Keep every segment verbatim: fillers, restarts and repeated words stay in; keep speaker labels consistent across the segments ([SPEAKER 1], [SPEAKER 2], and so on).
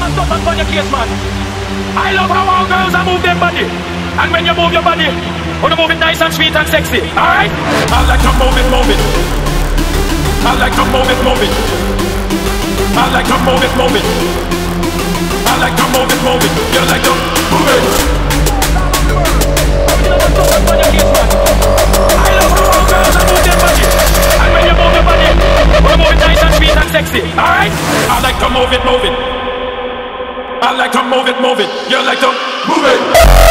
[SPEAKER 1] Stop and on your case, man. I love how all girls are move their body. And when you move your body, you move it nice and sweet and sexy. Alright? I like to move it, move it. I like to move it, move it. I like to move it, move it. I like to move it, move it. You like to move it. You know what's up on your case, man? I love how all girls are move their body. And when you move your body, you move it nice and sweet and sexy. Alright? I like to move it, move it. I like to move it, move it. You like to move it.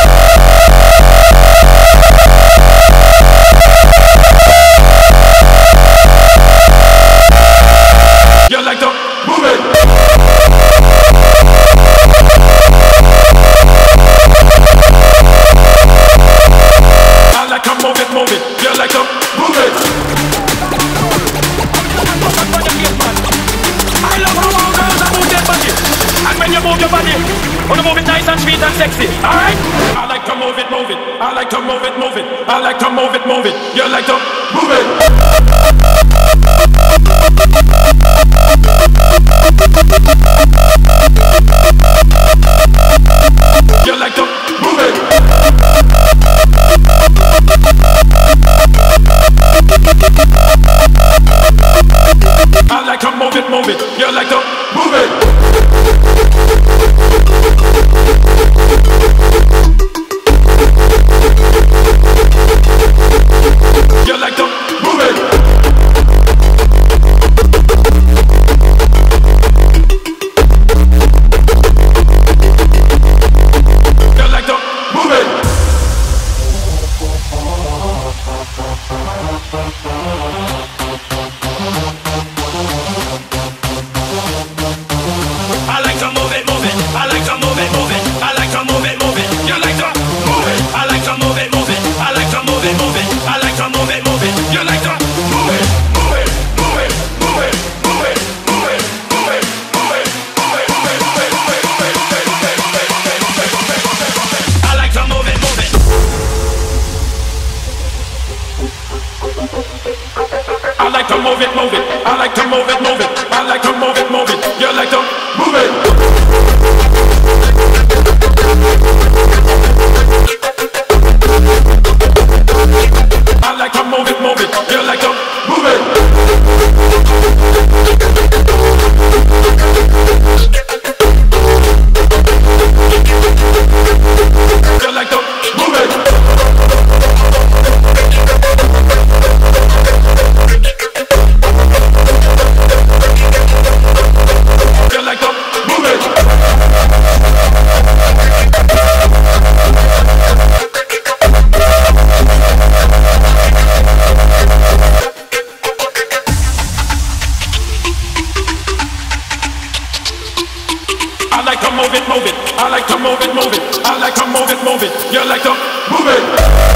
[SPEAKER 1] You like to move it. I like to move it, move it. You like to move it. I love how all girls are move their body. And when you move your body, you move it nice and sweet and sexy. Alright? I like to move it, move it. I like to move it, move it. I like to move it, move it. You like to move it. You like to move it. I like to move it, move it. You like to move it. You like to move it. You like to move it. I like to move it, move it. I like to move it, move it. I like to move it, move it. You like to move it. I like to move it, move it. I like to move it, move it. I like to move it, move it. You like to move it, move it, move it, move it, move it, move it, move it, move it, move it, move it, move it, move it, move it, move it, move it, move it. I like to move it, move it. I like to move it, move it. I like to move it, move it. I like to move it, move it. You like to move it. I like to move it, move it. You like to move it. You like to move it. You like to move it. I like to move it, move it. I like to move it, move it. I like to move it, move it. You like to move it.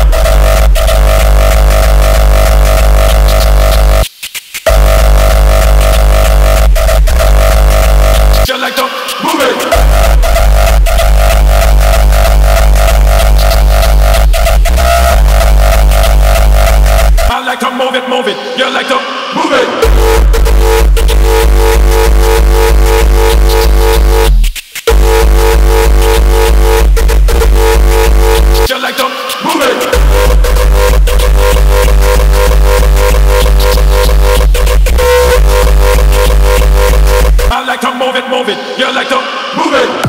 [SPEAKER 1] You like to move it. I like to move it, move it. You like to move it. You like to move it. I like to move it, move it. You like to move it.